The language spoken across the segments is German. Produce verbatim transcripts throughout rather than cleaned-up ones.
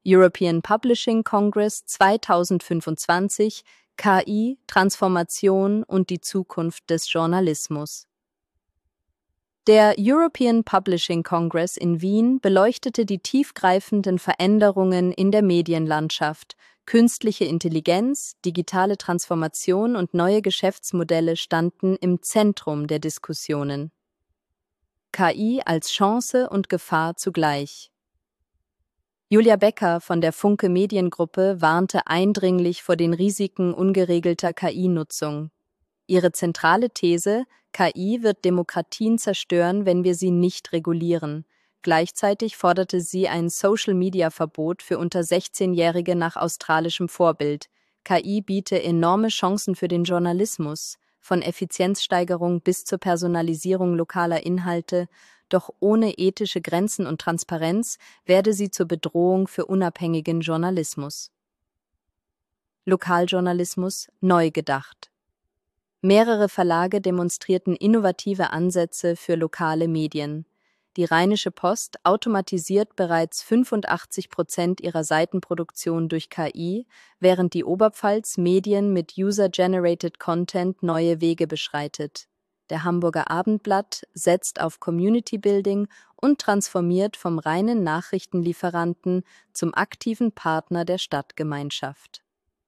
European Publishing Congress zweitausendfünfundzwanzig, K I, Transformation und die Zukunft des Journalismus. Der European Publishing Congress in Wien beleuchtete die tiefgreifenden Veränderungen in der Medienlandschaft. Künstliche Intelligenz, digitale Transformation und neue Geschäftsmodelle standen im Zentrum der Diskussionen. K I als Chance und Gefahr zugleich. Julia Becker von der Funke Mediengruppe warnte eindringlich vor den Risiken ungeregelter K I-Nutzung. Ihre zentrale These: K I wird Demokratien zerstören, wenn wir sie nicht regulieren. Gleichzeitig forderte sie ein Social-Media-Verbot für unter sechzehnjährige nach australischem Vorbild. K I biete enorme Chancen für den Journalismus, von Effizienzsteigerung bis zur Personalisierung lokaler Inhalte, doch ohne ethische Grenzen und Transparenz werde sie zur Bedrohung für unabhängigen Journalismus. Lokaljournalismus neu gedacht. Mehrere Verlage demonstrierten innovative Ansätze für lokale Medien. Die Rheinische Post automatisiert bereits fünfundachtzig Prozent ihrer Seitenproduktion durch K I, während die Oberpfalz Medien mit User-Generated Content neue Wege beschreitet. Der Hamburger Abendblatt setzt auf Community Building und transformiert vom reinen Nachrichtenlieferanten zum aktiven Partner der Stadtgemeinschaft.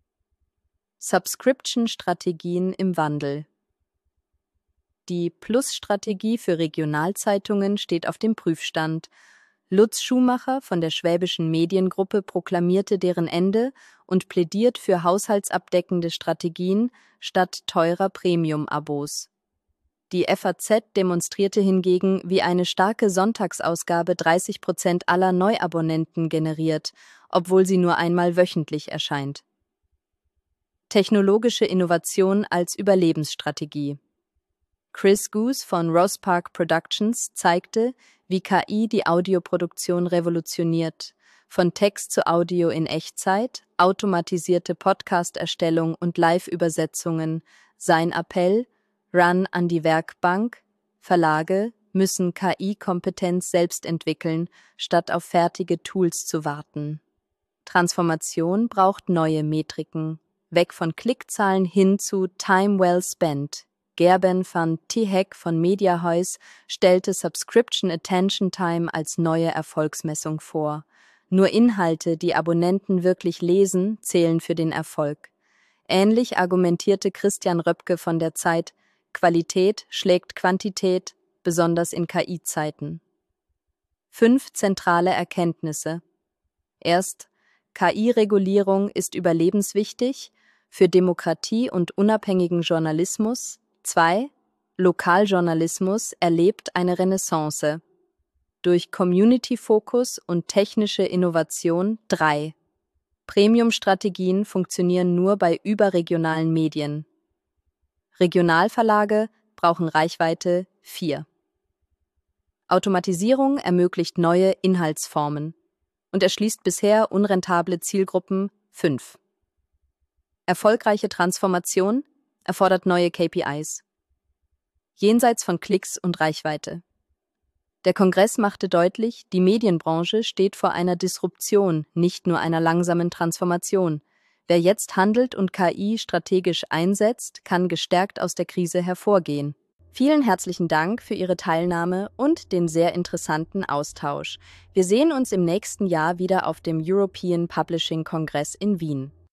Subscription-Strategien im Wandel. Die Plus-Strategie für Regionalzeitungen steht auf dem Prüfstand. Lutz Schumacher von der Schwäbischen Mediengruppe proklamierte deren Ende und plädiert für haushaltsabdeckende Strategien statt teurer Premium-Abos. Die F A Z demonstrierte hingegen, wie eine starke Sonntagsausgabe dreißig Prozent aller Neuabonnenten generiert, obwohl sie nur einmal wöchentlich erscheint. Technologische Innovation als Überlebensstrategie. Chris Goose von Rosepark Productions zeigte, wie K I die Audioproduktion revolutioniert. Von Text zu Audio in Echtzeit, automatisierte Podcast-Erstellung und Live-Übersetzungen. Sein Appell: Run an die Werkbank. Verlage müssen K I-Kompetenz selbst entwickeln, statt auf fertige Tools zu warten. Transformation braucht neue Metriken. Weg von Klickzahlen hin zu Time well spent. Gerben van Tihek von Mediahuis stellte Subscription Attention Time als neue Erfolgsmessung vor. Nur Inhalte, die Abonnenten wirklich lesen, zählen für den Erfolg. Ähnlich argumentierte Christian Röpke von der Zeit: Qualität schlägt Quantität, besonders in K I-Zeiten. Fünf zentrale Erkenntnisse. Erst: K I-Regulierung ist überlebenswichtig für Demokratie und unabhängigen Journalismus. Zwei. Lokaljournalismus erlebt eine Renaissance. Durch Community-Fokus und technische Innovation. Drei. Premium-Strategien funktionieren nur bei überregionalen Medien. Regionalverlage brauchen Reichweite. Vier. Automatisierung ermöglicht neue Inhaltsformen und erschließt bisher unrentable Zielgruppen. Fünf. Erfolgreiche Transformation erfordert neue K P Is. Jenseits von Klicks und Reichweite. Der Kongress machte deutlich, die Medienbranche steht vor einer Disruption, nicht nur einer langsamen Transformation. Wer jetzt handelt und K I strategisch einsetzt, kann gestärkt aus der Krise hervorgehen. Vielen herzlichen Dank für Ihre Teilnahme und den sehr interessanten Austausch. Wir sehen uns im nächsten Jahr wieder auf dem European Publishing Congress in Wien.